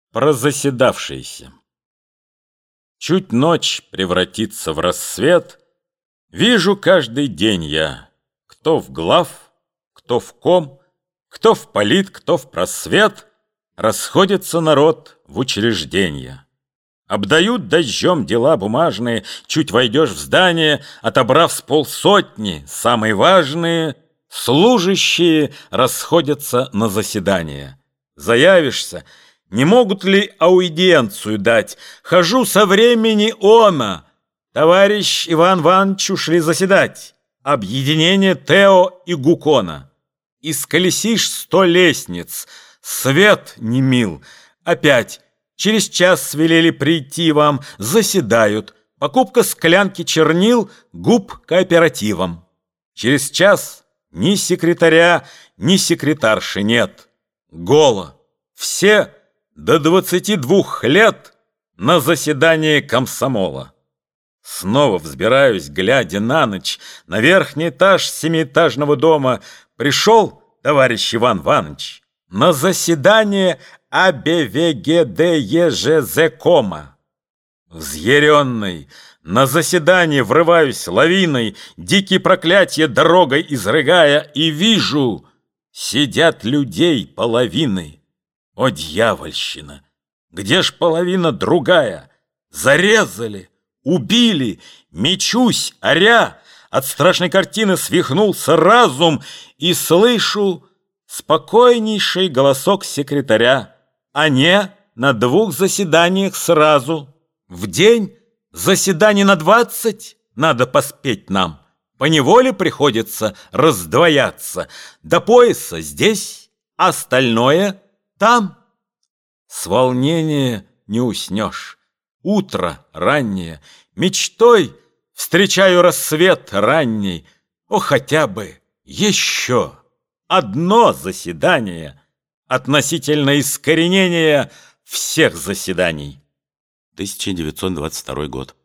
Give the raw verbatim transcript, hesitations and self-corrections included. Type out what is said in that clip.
Прозаседавшийся. Чуть ночь превратится в рассвет, вижу каждый день я, кто в глав, кто в ком, кто в полит, кто в просвет, расходится народ в учреждения. Обдают дождем дела бумажные, чуть войдешь в здание, отобрав с полсотни, самые важные, служащие расходятся на заседание. Заявишься, не могут ли аудиенцию дать? Хожу со времени ома. Товарищ Иван Иванович ушли заседать. Объединение Тео и Гукона. Исколесишь сто лестниц, свет не мил. Опять через час велели прийти вам, заседают. Покупка склянки чернил, губ кооперативом. Через час ни секретаря, ни секретарши нет. Голо. Все до двадцати двух лет на заседание комсомола. Снова взбираюсь, глядя на ночь, на верхний этаж семиэтажного дома. Пришел товарищ Иван Иванович на заседание АБВГДЕЖЗКома. Взъяренный, на заседание врываюсь лавиной, дикие проклятия дорогой изрыгая, и вижу, сидят людей половины. О, дьявольщина! Где ж половина другая? Зарезали, убили, мечусь, оря. От страшной картины свихнулся разум, и слышу спокойнейший голосок секретаря. А не на двух заседаниях сразу. В день заседаний на двадцать надо поспеть нам. Поневоле приходится раздвояться. До пояса здесь, остальное там. С волнения не уснешь. Утро раннее, мечтой встречаю рассвет ранний. О, хотя бы еще одно заседание относительно искоренения всех заседаний. тысяча девятьсот двадцать второй год.